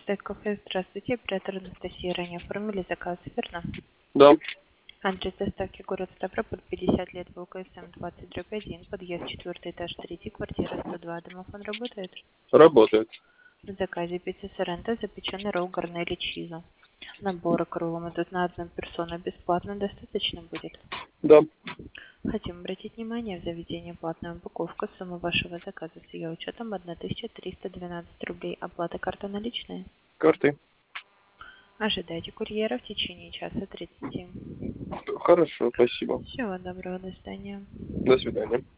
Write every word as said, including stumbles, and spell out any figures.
Стейк Кафе, здравствуйте. Оператор Анастасия, ранее оформили заказ, верно? Да, Адрес доставки город Ставрополь, пятьдесят лет, ВКСМ двадцать дробь один, подъезд четвертый этаж, третий, квартира сто два. Домофон работает? работает. В заказе пицца Соренто, запеченный ролл гарнели чиза. Наборы к роллам идут на одну персону бесплатно, достаточно будет? Да, Хотим обратить внимание, в заведении платная упаковка, сумма вашего заказа с ее учетом тысяча триста двенадцать рублей. Оплата карта наличная? карты. Ожидайте курьера в течение часа тридцати. Хорошо, спасибо. Всего доброго, до свидания. До свидания.